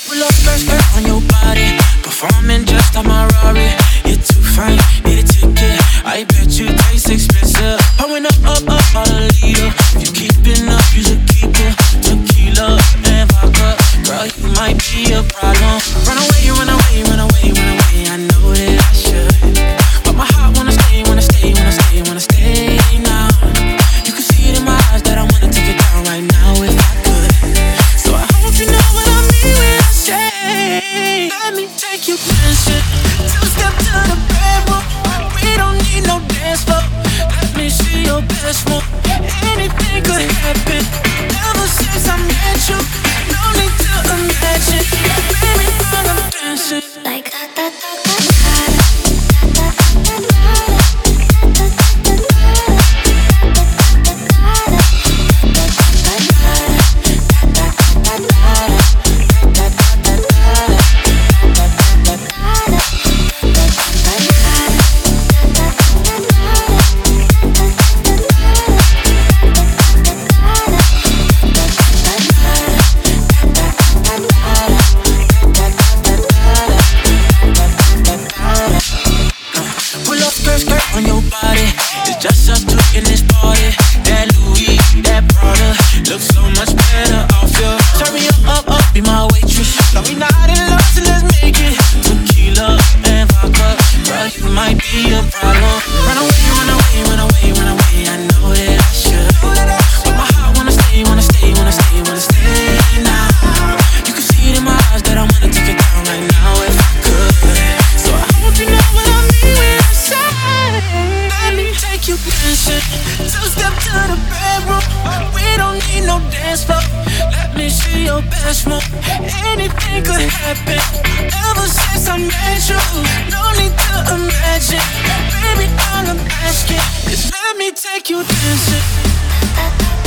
Pull up skirt on your body, performing just like my Rari. You're too fine, need a ticket. I bet you taste expensive. Pouring up all a liter. If you keeping up, you should keep it. Tequila and vodka, girl, you might be a problem. Run away, run away, run away, run away. I know that I should, but my heart wanna stay, wanna stay, wanna stay, wanna stay now. You can see it in my eyes that I wanna take it down right now if I could. So I hope you know what I mean when I say, let me take you dancing. Two-step to the bedroom. We don't need no dance floor. Let me see your best move. Anything could happen. Ever since I met you, no need to imagine. Baby, I'm dancing like da da da da da. On your body, it's just us two in this party. That Louis, that Prada, looks so much better off you. Turn me up, be my waitress. Thought we not in love, so let's make it. Tequila and vodka, girl, you might be a problem. Run away, run away, run away, run away. I know that I should, but my heart wanna stay, wanna stay, wanna stay, wanna stay now. You can see it in my eyes that I wanna take it down right now if I could. So I hope you know what I mean when I say, let me take you dancing. Two-step to the bedroom. We don't need no dance floor. Let me see your best move. Anything could happen. Ever since I met you, no need to imagine. Baby, all I'm asking is let me take you dancing.